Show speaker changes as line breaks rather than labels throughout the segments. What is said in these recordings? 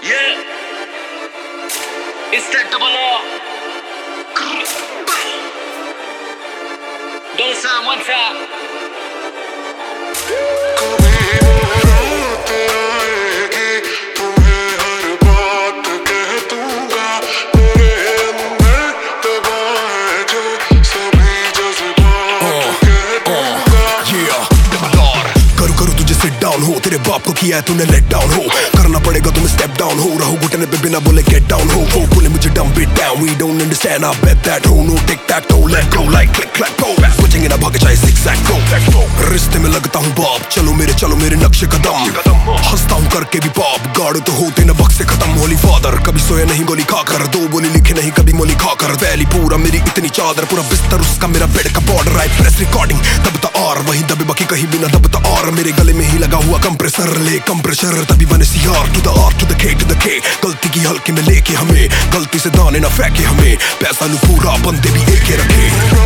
Yeah, it's that double R. Don't sound one time.
हो तेरे बाप को किया है तूने लेट डाउन हो करना पड़ेगा तुम्हें स्टेप डाउन हो रहो घुटने पे बिना बोले गेट डाउन हो वो बोले मुझे dump it down we don't understand I bet that ho no tick tack toe let go like click clack go switching in a भाग चाहे सिगजैग गो रिश्ते में लगता हूँ बाप चलो मेरे नक्शे कदम हंसता हूँ करके भी पाप गाड़ तो होते न बक्से खत्म होली फादर कभी सोया नहीं गोली खाकर दो बोली लिखे नहीं कभी मोली खाकर वैली पूरा मेरी इतनी चादर पूरा बिस्तर उसका मेरा बेड का बॉर्डर आई प्रेस रिकॉर्डिंग दबता और वहीं दबे बाकी कहीं बिना दबता और मेरे गले में ही लगा हुआ कंप्रेसर ले कंप्रेसर तभी बने CR two the R two the के गलती की हल्के में लेके हमें गलती से दाने ना फेंके हमें पैसा लू पूरा बंदे भी एक रखे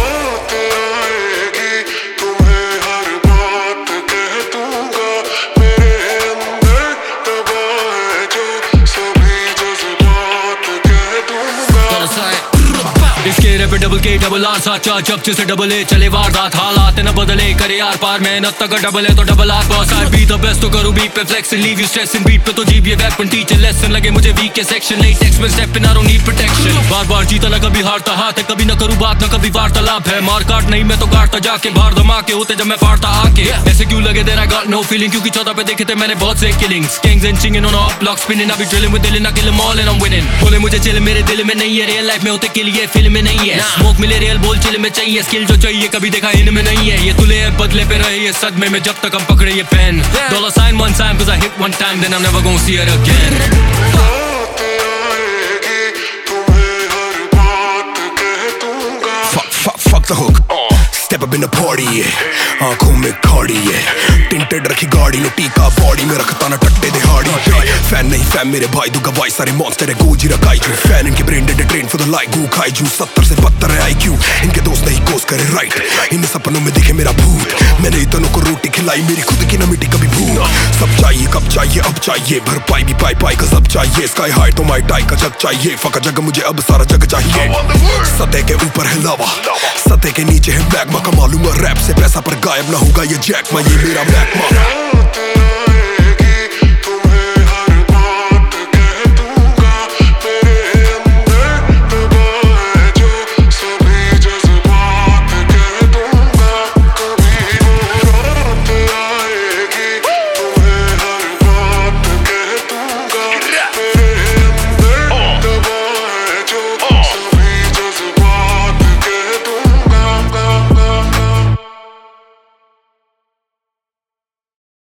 इसके रैप डबल के डबल आर साचा जब से डबल ए चले वारदात हालात न बदले करे यार पार मेहनत तक डबल है तो double R boss I be the best तो करूं बीट पे flex and leave you stress in beat पे तो जीप ये वेपन टीचर लेसन लगे मुझे वीक के सेक्शन नहीं टेक्स्ट में step in I don't need protection बार जीता ना कभी हारता हाथ है कभी ना करूं बात ना कभी वार्तालाप है मार काट नहीं मैं तो काटता जाके बाहर धमाके होते जब मैं फाड़ता आके ऐसे क्यों लगे there I got no feeling क्योंकि 14 पे देखे थे मैंने बहुत से killings gangs and chinging on up block spinning अभी ड्रिलिंग विद दिल ना kill them all and I am winning बोले मुझे चिल मेरे दिल में नहीं है रियल लाइफ में होते के लिए फिल्म में नहीं है स्मोक मिले रियल बोल चिल में चाहिए स्किल जो चाहिए कभी देखा इनमें नहीं है ये तुले है बदले पे रहे ये सदमे में जब तक हम पकड़े ये pen dollar sign one time cause I hit one time then I'm never gonna see it again
Fuck the hook Step up in the party आंखों में खाड़ी है टिंटेड रखी गाड़ी नो टीका बॉडी में रखता ना टट्टे दिहाड़ी फैन नहीं फैन मेरे भाई दूंगा वाई सारे मॉन्स्टर है गोजी रखाई जू फैन इनके brain dead train for the like गू खाई जू 70 से 72 है IQ इनके दोस्त नहीं कोस करे राइट इन सपनों में दिखे मेरा भूत मैंने इतनों को रोटी खिलाई मेरी खुद की ना मिट्टी कभी भूत सब चाहिए कब चाहिए अब चाहिए भरपाई भी पाई का सब चाहिए स्काई हाई तो माई टाई का जग चाहिए फका जग मुझे अब सारा जग चाहिए सतह के ऊपर है लावा सतह के नीचे है मैग्मा का मालूम रैप से पैसा पर गायब ना होगा ये जैक ये मेरा मैग्मा